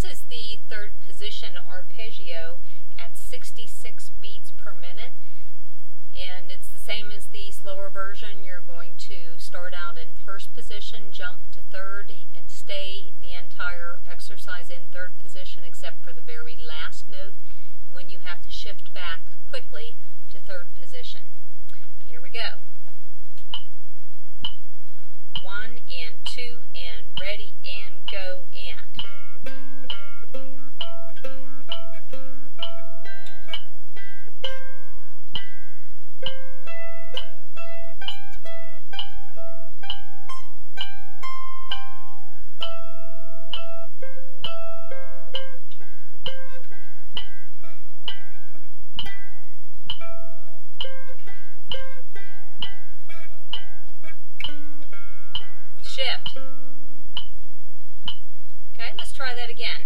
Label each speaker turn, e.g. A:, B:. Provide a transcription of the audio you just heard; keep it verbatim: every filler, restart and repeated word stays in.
A: is the third position arpeggio at sixty-six beats per minute, and it's the same as the slower version. You're going to start out in first position, jump to third, and stay the entire exercise in third position except for the very last note when you have to shift back quickly to third position. Here we go. One and two and ready and go and. Shift. Okay, let's try that again.